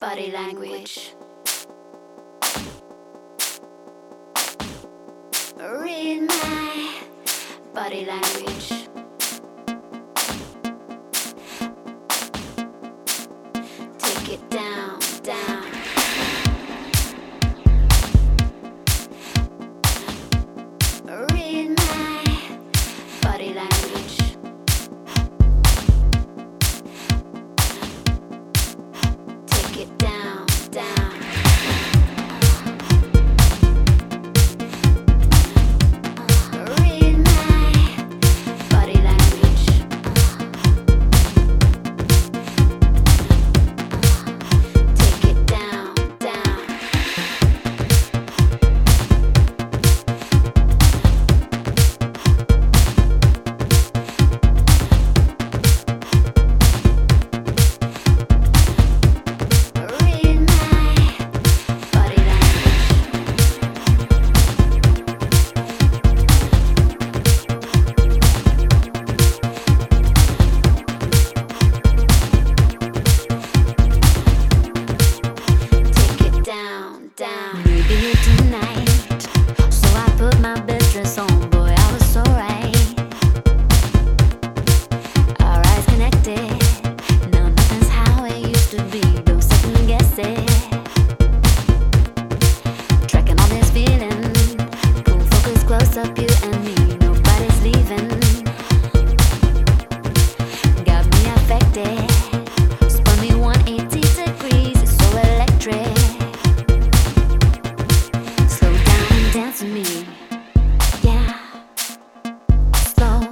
Body language. Read my body language. Take it down, down. Read my body language. Take it down, down. Read my body language. Take it down, down. Read my body language. Take it down, down. Maybe tonight, so I put my best dress on. Boy, I was so right. Our eyes connected. Now nothing's how it used to be. Don't second guess it. Tracking all this feeling. Pull focus close up, you and me. Nobody's leaving. Got me affected. Spun me 180 degrees. It's so electric. Slow down and dance with me. Yeah. Slow.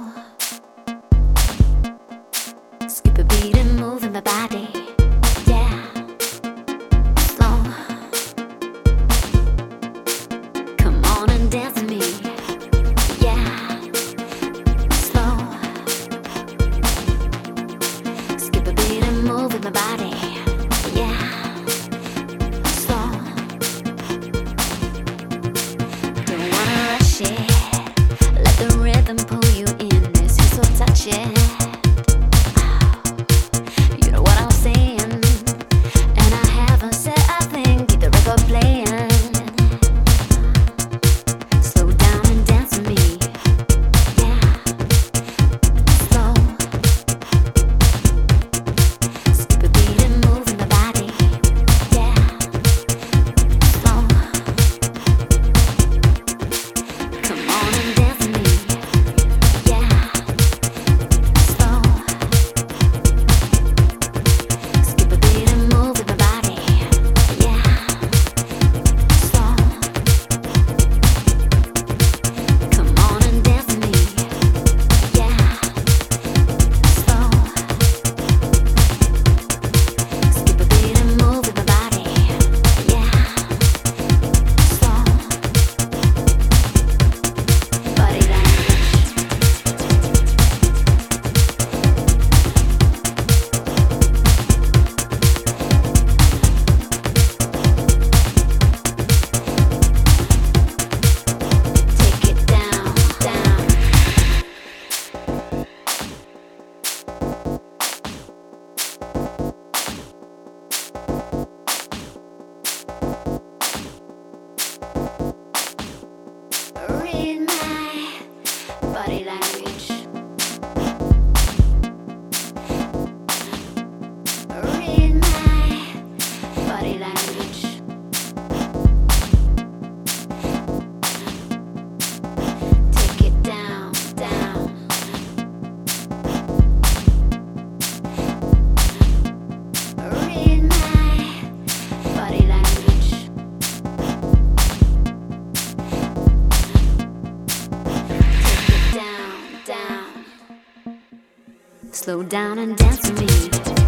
Skip a beat and move in my body. Yeah. Slow. Come on and dance with me. Yeah. Slow. Skip a beat and move in my body. Yeah. Slow. Don't wanna rush it. Let the rhythm pull you in. This is so touching. You know what I'm saying? And I haven't said a thing. Keep the record playing. Slow down and dance with me. Yeah. Slow. Skip a beat and move in my body. Yeah. Slow. Come on and dance with me. Yeah. Slow. Skip a beat and move with my body. Yeah. Slow. Come on and dance with me. Yeah. Slow. Skip a beat and move with my body. Yeah. Slow. Body Take it down, down. Read my body language. Read my body language. Take it down, down. Read my body language. Take it down, down. Slow down and dance with me.